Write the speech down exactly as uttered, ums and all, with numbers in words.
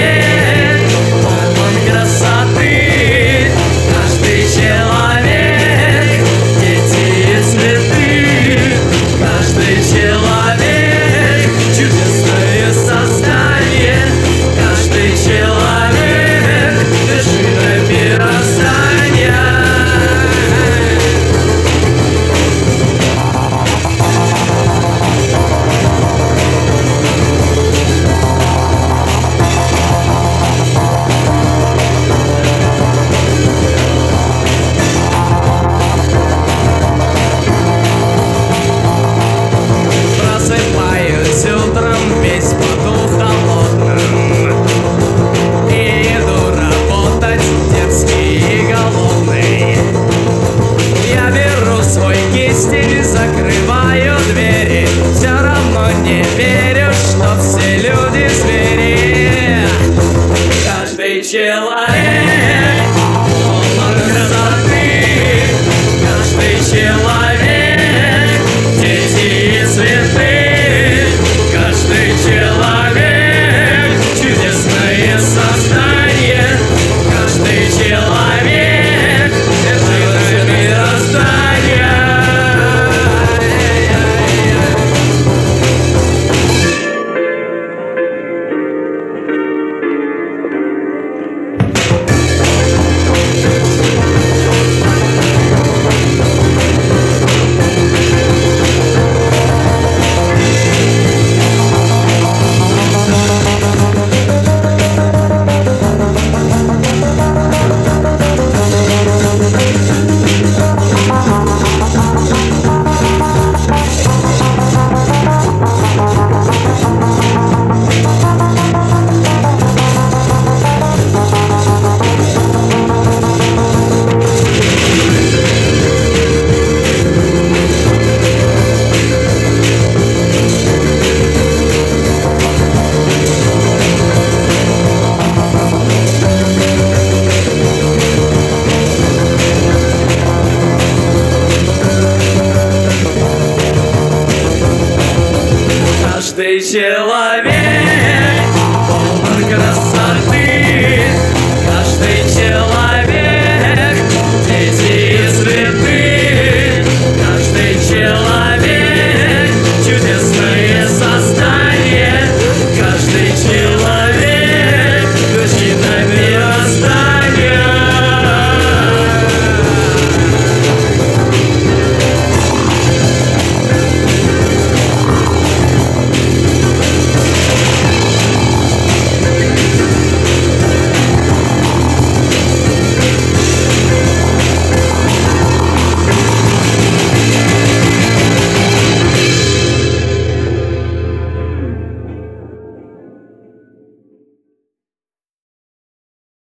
полон красоты. Каждый человек — дети и цветы. Каждый человек — чудесное создание. Каждый человек — вершина мироздания. Просыпаюсь утром весь в поту холодным и иду работать дерзкий и голодный. Я беру свой кистень и закрываю двери. Все равно не верю, что все люди звери. Каждый человек полон красоты. Каждый человек — дети и цветы. Каждый человек — чудесное создание. Каждый человек — вершина мироздания. Каждый человек